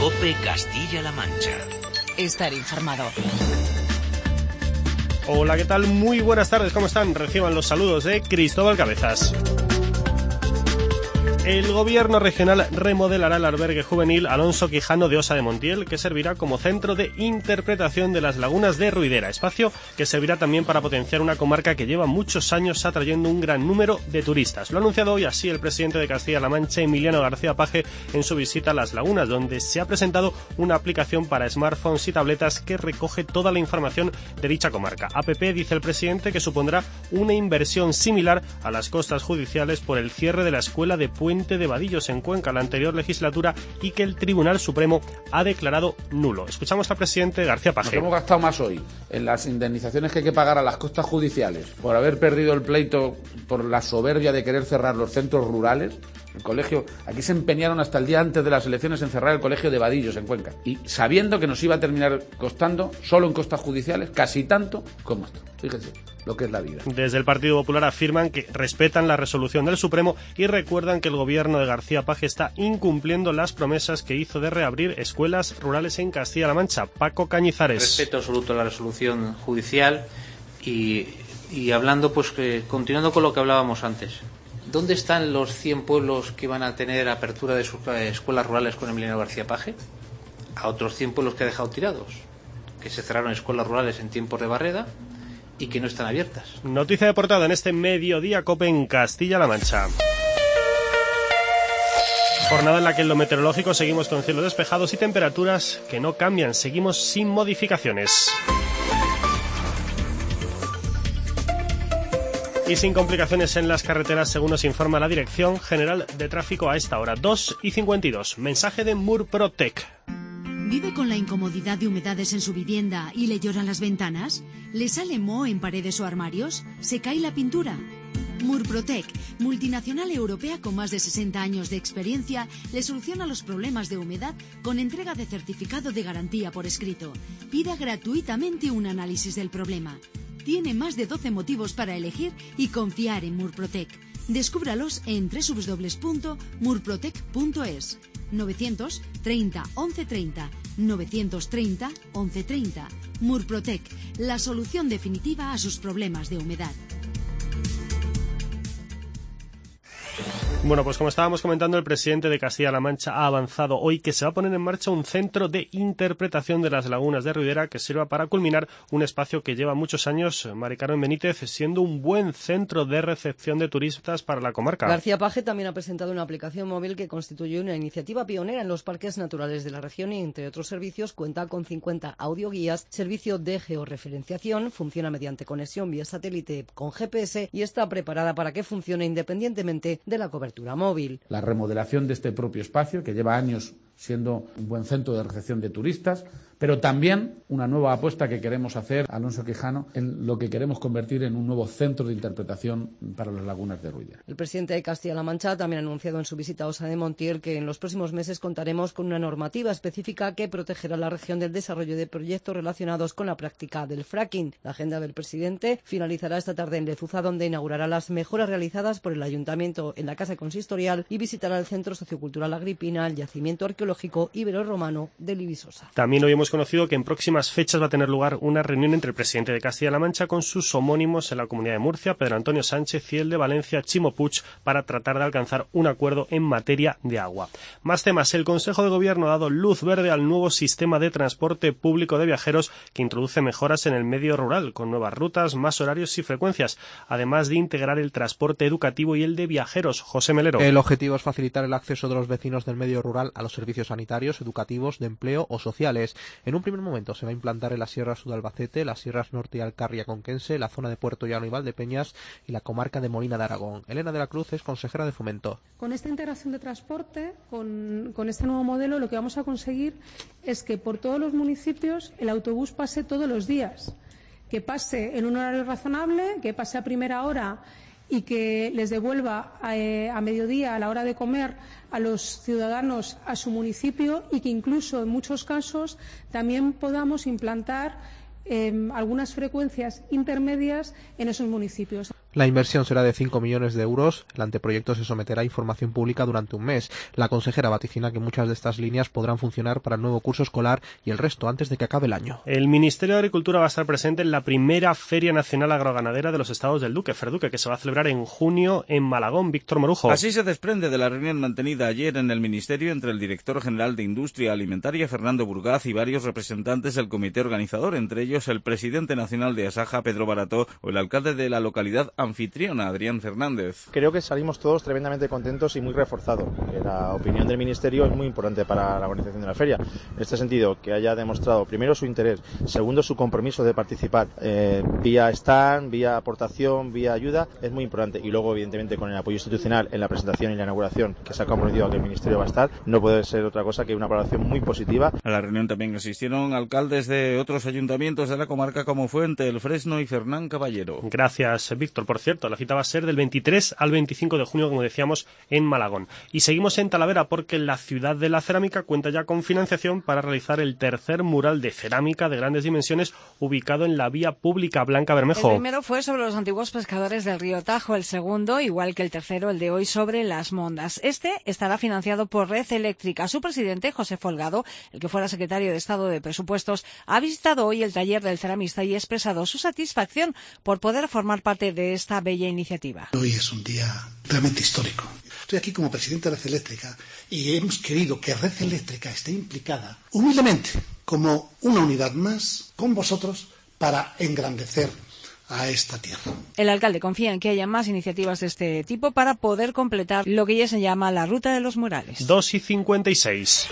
COPE Castilla-La Mancha. Estar informado. Hola, ¿qué tal? Muy buenas tardes, ¿cómo están? Reciban los saludos de Cristóbal Cabezas. El gobierno regional remodelará el albergue juvenil Alonso Quijano de Osa de Montiel, que servirá como centro de interpretación de las lagunas de Ruidera, espacio que servirá también para potenciar una comarca que lleva muchos años atrayendo un gran número de turistas. Lo ha anunciado hoy así el presidente de Castilla-La Mancha, Emiliano García Paje, en su visita a las lagunas, donde se ha presentado una aplicación para smartphones y tabletas que recoge toda la información de dicha comarca. APP, dice el presidente, que supondrá una inversión similar a las costas judiciales por el cierre de la escuela de Puente de Vadillos en Cuenca la anterior legislatura y que el Tribunal Supremo ha declarado nulo. Escuchamos al presidente García Paje. Nos hemos gastado más hoy en las indemnizaciones que hay que pagar a las costas judiciales por haber perdido el pleito por la soberbia de querer cerrar los centros rurales. El colegio, aquí se empeñaron hasta el día antes de las elecciones en cerrar el colegio de Vadillos en Cuenca, y sabiendo que nos iba a terminar costando solo en costas judiciales casi tanto como esto. Fíjense lo que es la vida. Desde el Partido Popular afirman que respetan la resolución del Supremo y recuerdan que el gobierno de García Paje está incumpliendo las promesas que hizo de reabrir escuelas rurales en Castilla-La Mancha. Paco Cañizares. Respeto absoluto a la resolución judicial y hablando, pues continuando con lo que hablábamos antes. ¿Dónde están los 100 pueblos que van a tener apertura de sus escuelas rurales con Emiliano García Paje? A otros 100 pueblos que ha dejado tirados, que se cerraron escuelas rurales en tiempos de Barreda y que no están abiertas. Noticia de portada en este mediodía COPE en Castilla-La Mancha. Jornada en la que en lo meteorológico seguimos con cielos despejados y temperaturas que no cambian, seguimos sin modificaciones. Y sin complicaciones en las carreteras, según nos informa la Dirección General de Tráfico a esta hora, 2:52. Mensaje de Murprotec. ¿Vive con la incomodidad de humedades en su vivienda y le lloran las ventanas? ¿Le sale moho en paredes o armarios? ¿Se cae la pintura? Murprotec, multinacional europea con más de 60 años de experiencia, le soluciona los problemas de humedad con entrega de certificado de garantía por escrito. Pida gratuitamente un análisis del problema. Tiene más de 12 motivos para elegir y confiar en Murprotec. Descúbralos en www.murprotec.es. 930 1130 930 1130. Murprotec, la solución definitiva a sus problemas de humedad. Bueno, pues como estábamos comentando, el presidente de Castilla-La Mancha ha avanzado hoy que se va a poner en marcha un centro de interpretación de las lagunas de Ruidera que sirva para culminar un espacio que lleva muchos años, Mari Carmen Benítez, siendo un buen centro de recepción de turistas para la comarca. García Paje también ha presentado una aplicación móvil que constituye una iniciativa pionera en los parques naturales de la región y, entre otros servicios, cuenta con 50 audioguías, servicio de georreferenciación, funciona mediante conexión vía satélite con GPS y está preparada para que funcione independientemente de la cobertura móvil. La remodelación de este propio espacio, que lleva años siendo un buen centro de recepción de turistas, pero también una nueva apuesta que queremos hacer, Alonso Quijano, en lo que queremos convertir en un nuevo centro de interpretación para las lagunas de Ruidera. El presidente de Castilla-La Mancha también ha anunciado en su visita a Osa de Montiel que en los próximos meses contaremos con una normativa específica que protegerá a la región del desarrollo de proyectos relacionados con la práctica del fracking. La agenda del presidente finalizará esta tarde en Lezuza, donde inaugurará las mejoras realizadas por el ayuntamiento en la Casa Consistorial y visitará el Centro Sociocultural Agripina, el yacimiento arqueológico ibero-romano de Libisosa. También hoy hemos conocido que en próximas fechas va a tener lugar una reunión entre el presidente de Castilla-La Mancha con sus homónimos en la Comunidad de Murcia, Pedro Antonio Sánchez, y el de Valencia, Chimo Puig, para tratar de alcanzar un acuerdo en materia de agua. Más temas. El Consejo de Gobierno ha dado luz verde al nuevo sistema de transporte público de viajeros que introduce mejoras en el medio rural, con nuevas rutas, más horarios y frecuencias, además de integrar el transporte educativo y el de viajeros. José Melero. El objetivo es facilitar el acceso de los vecinos del medio rural a los servicios sanitarios, educativos, de empleo o sociales. En un primer momento se va a implantar en la Sierra Sur de Albacete, las Sierras Norte y Alcarria Conquense, la zona de Puerto Llano y Valdepeñas y la comarca de Molina de Aragón. Elena de la Cruz es consejera de Fomento. Con esta integración de transporte, con este nuevo modelo, lo que vamos a conseguir es que por todos los municipios el autobús pase todos los días, que pase en un horario razonable, que pase a primera hora y que les devuelva a mediodía, a la hora de comer, a los ciudadanos a su municipio, y que incluso en muchos casos también podamos implantar algunas frecuencias intermedias en esos municipios. La inversión será de 5 millones de euros. El anteproyecto se someterá a información pública durante un mes. La consejera vaticina que muchas de estas líneas podrán funcionar para el nuevo curso escolar y el resto antes de que acabe el año. El Ministerio de Agricultura va a estar presente en la primera Feria Nacional Agroganadera de los Estados del Duque, Ferduque, que se va a celebrar en junio en Malagón. Víctor Morujo. Así se desprende de la reunión mantenida ayer en el Ministerio entre el director general de Industria Alimentaria, Fernando Burgaz, y varios representantes del comité organizador, entre ellos el presidente nacional de Asaja, Pedro Barato, o el alcalde de la localidad anfitriona, Adrián Fernández. Creo que salimos todos tremendamente contentos y muy reforzados. La opinión del Ministerio es muy importante para la organización de la feria. En este sentido, que haya demostrado primero su interés, segundo su compromiso de participar vía stand, vía aportación, vía ayuda, es muy importante. Y luego, evidentemente, con el apoyo institucional en la presentación y la inauguración que se ha comprometido a que el Ministerio va a estar, no puede ser otra cosa que una valoración muy positiva. A la reunión también asistieron alcaldes de otros ayuntamientos de la comarca como Fuente, El Fresno y Fernán Caballero. Gracias, Víctor. Por cierto, la cita va a ser del 23 al 25 de junio, como decíamos, en Malagón. Y seguimos en Talavera porque la ciudad de la cerámica cuenta ya con financiación para realizar el tercer mural de cerámica de grandes dimensiones ubicado en la vía pública. Blanca Bermejo. El primero fue sobre los antiguos pescadores del río Tajo, el segundo, igual que el tercero, el de hoy, sobre las Mondas. Este estará financiado por Red Eléctrica. Su presidente, José Folgado, el que fuera secretario de Estado de Presupuestos, ha visitado hoy el taller del ceramista y ha expresado su satisfacción por poder formar parte de esta bella iniciativa. Hoy es un día realmente histórico. Estoy aquí como presidente de Red Eléctrica y hemos querido que Red Eléctrica esté implicada humildemente como una unidad más con vosotros para engrandecer a esta tierra. El alcalde confía en que haya más iniciativas de este tipo para poder completar lo que ya se llama la ruta de los murales. 2:56.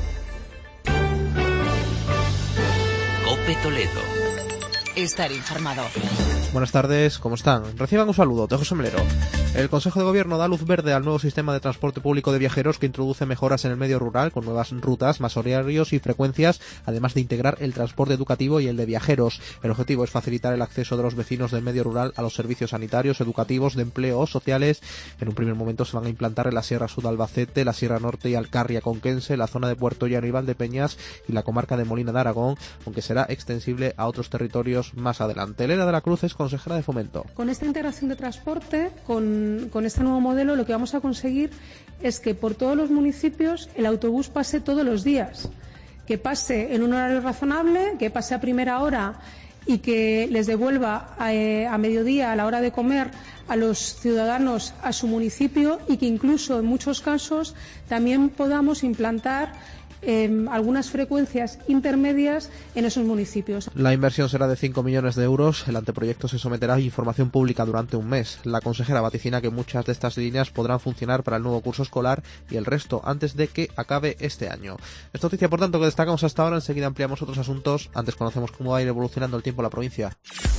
COPE Toledo. Estar informado. Buenas tardes, ¿cómo están? Reciban un saludo de José Melero. El Consejo de Gobierno da luz verde al nuevo sistema de transporte público de viajeros que introduce mejoras en el medio rural con nuevas rutas, más horarios y frecuencias, además de integrar el transporte educativo y el de viajeros. El objetivo es facilitar el acceso de los vecinos del medio rural a los servicios sanitarios, educativos, de empleo o sociales. En un primer momento se van a implantar en la Sierra Sur de Albacete, la Sierra Norte y Alcarria Conquense, la zona de Puerto Llano y Valdepeñas y la comarca de Molina de Aragón, aunque será extensible a otros territorios más adelante. Elena de la Cruz es consejera de Fomento. Con esta integración de transporte, con este nuevo modelo, lo que vamos a conseguir es que por todos los municipios el autobús pase todos los días, que pase en un horario razonable, que pase a primera hora y que les devuelva a mediodía, a la hora de comer, a los ciudadanos a su municipio y que incluso en muchos casos también podamos implantar algunas frecuencias intermedias en esos municipios. La inversión será de 5 millones de euros. El anteproyecto se someterá a información pública durante un mes. La consejera vaticina que muchas de estas líneas podrán funcionar para el nuevo curso escolar y el resto antes de que acabe este año. Esta noticia, por tanto, que destacamos hasta ahora. Enseguida ampliamos otros asuntos. Antes conocemos cómo va a ir evolucionando el tiempo en la provincia.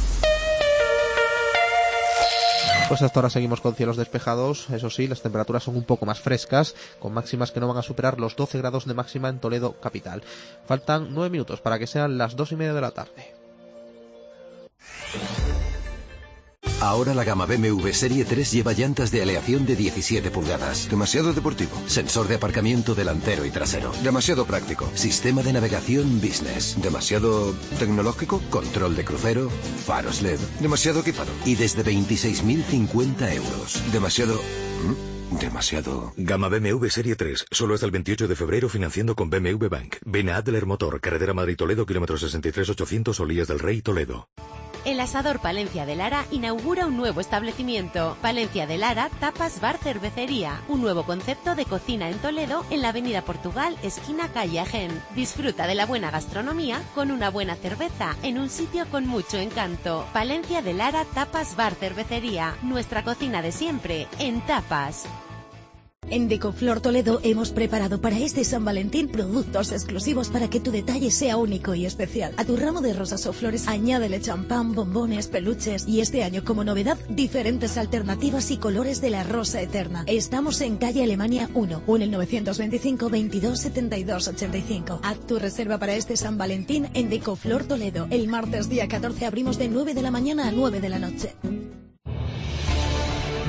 Pues hasta ahora seguimos con cielos despejados, eso sí, las temperaturas son un poco más frescas, con máximas que no van a superar los 12 grados de máxima en Toledo capital. Faltan 9 minutos para que sean las 2:30 de la tarde. Ahora la gama BMW Serie 3 lleva llantas de aleación de 17 pulgadas. Demasiado deportivo. Sensor de aparcamiento delantero y trasero. Demasiado práctico. Sistema de navegación Business. Demasiado tecnológico. Control de crucero. Faros LED. Demasiado equipado. Y desde 26.050 euros. Demasiado... Gama BMW Serie 3, solo hasta el 28 de febrero financiando con BMW Bank. Ven a Adler Motor, carretera Madrid-Toledo, kilómetro 63-800, Olías del Rey, Toledo. El asador Palencia de Lara inaugura un nuevo establecimiento. Palencia de Lara, tapas, bar, cervecería. Un nuevo concepto de cocina en Toledo, en la avenida Portugal, esquina calle Agen. Disfruta de la buena gastronomía con una buena cerveza en un sitio con mucho encanto. Palencia de Lara, tapas, bar, cervecería. Nuestra cocina de siempre, en tapas. En Decoflor Toledo hemos preparado para este San Valentín productos exclusivos para que tu detalle sea único y especial. A tu ramo de rosas o flores añádele champán, bombones, peluches y este año como novedad diferentes alternativas y colores de la rosa eterna. Estamos en calle Alemania 1 o en el 925 22 72 85. Haz tu reserva para este San Valentín en Decoflor Toledo. El martes día 14 abrimos de 9 de la mañana a 9 de la noche.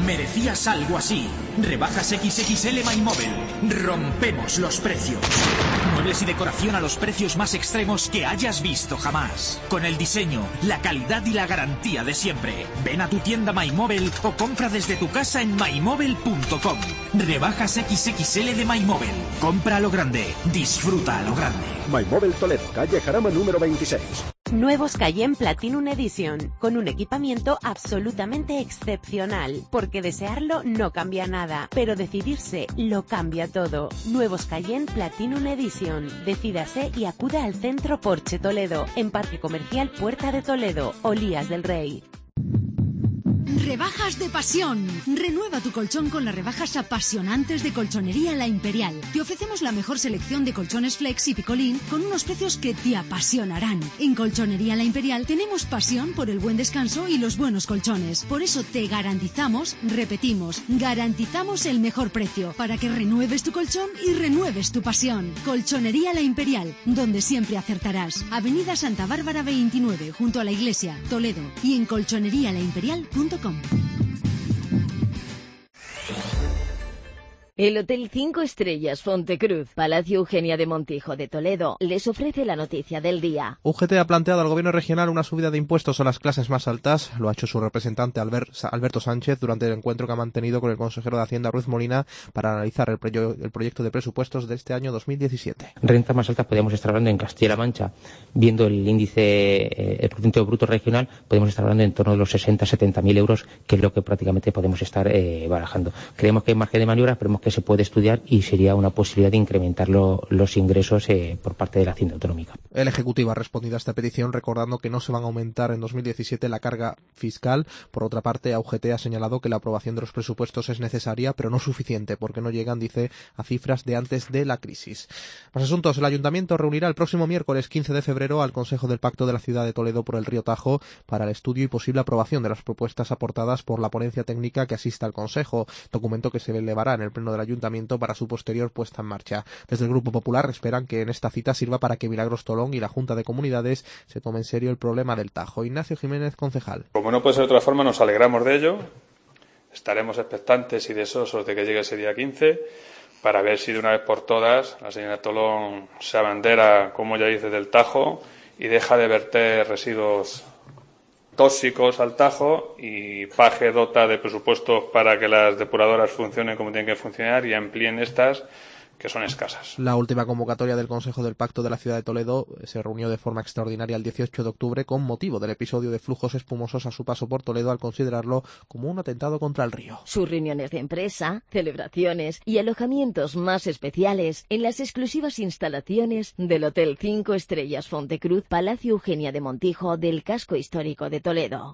Merecías algo así. Rebajas XXL MyMobile. Rompemos los precios. Muebles y decoración a los precios más extremos que hayas visto jamás. Con el diseño, la calidad y la garantía de siempre. Ven a tu tienda MyMobile o compra desde tu casa en mymobile.com. Rebajas XXL de MyMobile. Compra a lo grande. Disfruta a lo grande. MyMobile Toledo, calle Jarama número 26. Nuevos Cayenne Platinum Edition, con un equipamiento absolutamente excepcional, porque desearlo no cambia nada, pero decidirse lo cambia todo. Nuevos Cayenne Platinum Edition. Decídase y acuda al Centro Porsche Toledo, en Parque Comercial Puerta de Toledo, Olías del Rey. Rebajas de pasión. Renueva tu colchón con las rebajas apasionantes de Colchonería La Imperial. Te ofrecemos la mejor selección de colchones Flex y Picolín con unos precios que te apasionarán. En Colchonería La Imperial tenemos pasión por el buen descanso y los buenos colchones. Por eso te garantizamos, repetimos, garantizamos el mejor precio para que renueves tu colchón y renueves tu pasión. Colchonería La Imperial, donde siempre acertarás. Avenida Santa Bárbara 29, junto a la Iglesia, Toledo, y en colchonerialaimperial.com. El Hotel 5 Estrellas Fontecruz, Palacio Eugenia de Montijo de Toledo, les ofrece la noticia del día. UGT ha planteado al gobierno regional una subida de impuestos a las clases más altas. Lo ha hecho su representante Alberto Sánchez durante el encuentro que ha mantenido con el consejero de Hacienda Ruiz Molina para analizar el proyecto de presupuestos de este año 2017. Renta más alta podemos estar hablando en Castilla-La Mancha, viendo el índice, el Producto Bruto Regional, podemos estar hablando en torno de los 60-70.000 euros, que es lo que prácticamente podemos estar barajando. Creemos que hay margen de maniobra, esperemos que se puede estudiar y sería una posibilidad de incrementar los ingresos por parte de la Hacienda Autonómica. El Ejecutivo ha respondido a esta petición recordando que no se van a aumentar en 2017 la carga fiscal. Por otra parte, UGT ha señalado que la aprobación de los presupuestos es necesaria, pero no suficiente, porque no llegan, dice, a cifras de antes de la crisis. Más asuntos. El Ayuntamiento reunirá el próximo miércoles 15 de febrero al Consejo del Pacto de la Ciudad de Toledo por el Río Tajo para el estudio y posible aprobación de las propuestas aportadas por la ponencia técnica que asista al Consejo, documento que se elevará en el Pleno del Ayuntamiento para su posterior puesta en marcha. Desde el Grupo Popular esperan que en esta cita sirva para que Milagros Tolón y la Junta de Comunidades se tome en serio el problema del Tajo. Ignacio Jiménez, concejal. Como no puede ser de otra forma, nos alegramos de ello. Estaremos expectantes y deseosos de que llegue ese día 15 para ver si de una vez por todas la señora Tolón se abandera, como ya dice, del Tajo y deja de verter residuos tóxicos al Tajo, y Paje dota de presupuestos para que las depuradoras funcionen como tienen que funcionar y amplíen estas, que son escasas. La última convocatoria del Consejo del Pacto de la Ciudad de Toledo se reunió de forma extraordinaria el 18 de octubre con motivo del episodio de flujos espumosos a su paso por Toledo, al considerarlo como un atentado contra el río. Sus reuniones de empresa, celebraciones y alojamientos más especiales en las exclusivas instalaciones del Hotel 5 Estrellas Fontecruz, Palacio Eugenia de Montijo del casco histórico de Toledo.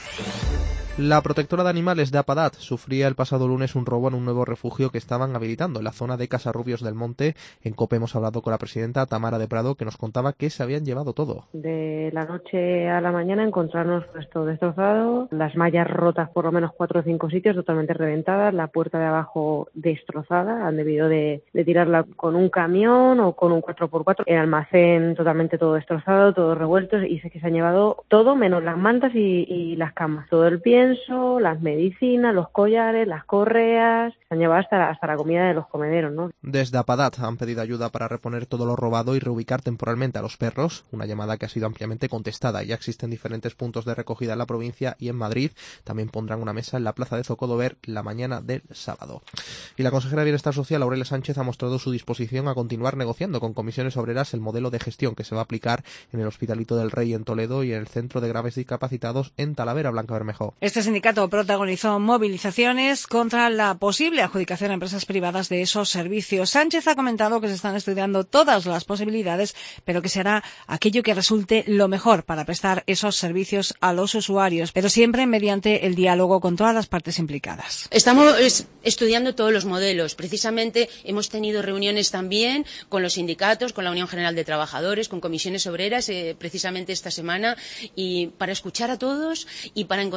La protectora de animales de Apadat sufría el pasado lunes un robo en un nuevo refugio que estaban habilitando en la zona de Casarrubios del Monte. En COPE hemos hablado con la presidenta Tamara de Prado, que nos contaba que se habían llevado todo. De la noche a la mañana encontrarnos esto destrozado, las mallas rotas por lo menos 4 o 5 sitios, totalmente reventadas, la puerta de abajo destrozada, han debido de tirarla con un camión o con un 4x4, el almacén totalmente todo destrozado, todo revuelto, y sé que se han llevado todo menos las mantas y las camas, todo el pienso, las medicinas, los collares, las correas, se han llevado hasta la comida de los comederos, ¿no? Desde Apadat han pedido ayuda para reponer todo lo robado y reubicar temporalmente a los perros, una llamada que ha sido ampliamente contestada. Ya existen diferentes puntos de recogida en la provincia y en Madrid. También pondrán una mesa en la plaza de Zocodover la mañana del sábado. Y la consejera de Bienestar Social, Aurelia Sánchez, ha mostrado su disposición a continuar negociando con comisiones obreras el modelo de gestión que se va a aplicar en el Hospitalito del Rey en Toledo y en el Centro de Graves Discapacitados en Talavera, Blanca Bermejo. Este sindicato protagonizó movilizaciones contra la posible adjudicación a empresas privadas de esos servicios. Sánchez ha comentado que se están estudiando todas las posibilidades, pero que se hará aquello que resulte lo mejor para prestar esos servicios a los usuarios, pero siempre mediante el diálogo con todas las partes implicadas. Estamos estudiando todos los modelos. Precisamente hemos tenido reuniones también con los sindicatos, con la Unión General de Trabajadores, con comisiones obreras, precisamente esta semana, y para escuchar a todos y para encontrar el mejor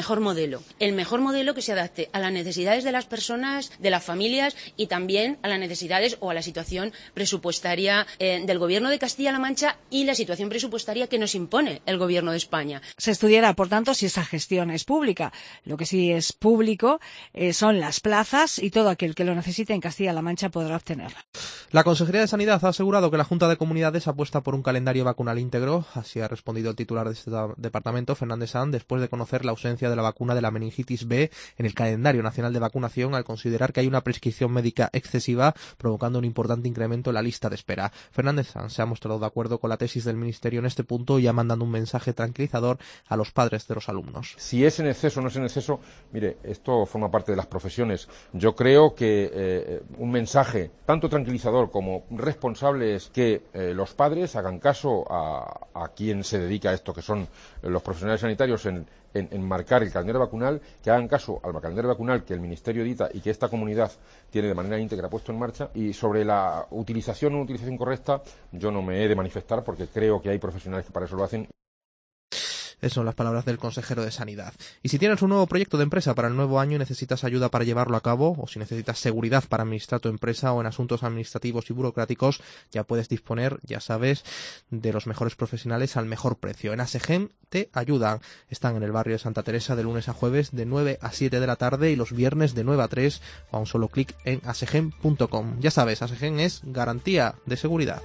mejor modelo que se adapte a las necesidades de las personas, de las familias y también a las necesidades o a la situación presupuestaria del Gobierno de Castilla-La Mancha y la situación presupuestaria que nos impone el Gobierno de España. Se estudiará, por tanto, si esa gestión es pública. Lo que sí es público son las plazas y todo aquel que lo necesite en Castilla-La Mancha podrá obtenerla. La Consejería de Sanidad ha asegurado que la Junta de Comunidades apuesta por un calendario vacunal íntegro. Así ha respondido el titular de este departamento, Fernández Sanz, después de conocer la ausencia de la vacuna de la meningitis B en el calendario nacional de vacunación, al considerar que hay una prescripción médica excesiva, provocando un importante incremento en la lista de espera. Fernández Sanz se ha mostrado de acuerdo con la tesis del Ministerio en este punto y ha mandado un mensaje tranquilizador a los padres de los alumnos. Si es en exceso o no es en exceso, mire, esto forma parte de las profesiones. Yo creo que un mensaje tanto tranquilizador como responsable es que los padres hagan caso a quien se dedica a esto, que son los profesionales sanitarios, en marcar el calendario vacunal, que hagan caso al calendario vacunal que el Ministerio edita y que esta comunidad tiene de manera íntegra puesto en marcha. Y sobre la utilización o no utilización correcta, yo no me he de manifestar porque creo que hay profesionales que para eso lo hacen. Esas son las palabras del consejero de Sanidad. Y si tienes un nuevo proyecto de empresa para el nuevo año y necesitas ayuda para llevarlo a cabo, o si necesitas seguridad para administrar tu empresa o en asuntos administrativos y burocráticos, ya puedes disponer, ya sabes, de los mejores profesionales al mejor precio. En ASEGEM te ayudan. Están en el barrio de Santa Teresa de lunes a jueves de 9 a 7 de la tarde y los viernes de 9 a 3 o a un solo clic en asegem.com. Ya sabes, ASEGEM es garantía de seguridad.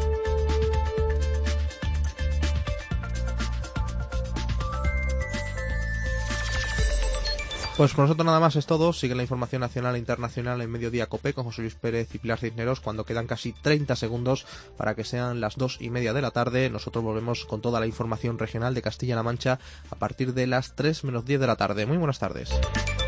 Pues con nosotros nada más es todo. Sigue la información nacional e internacional en Mediodía Cope con José Luis Pérez y Pilar Cisneros cuando quedan casi 30 segundos para que sean las 2:30 de la tarde. Nosotros volvemos con toda la información regional de Castilla-La Mancha a partir de las 3 menos 10 de la tarde. Muy buenas tardes.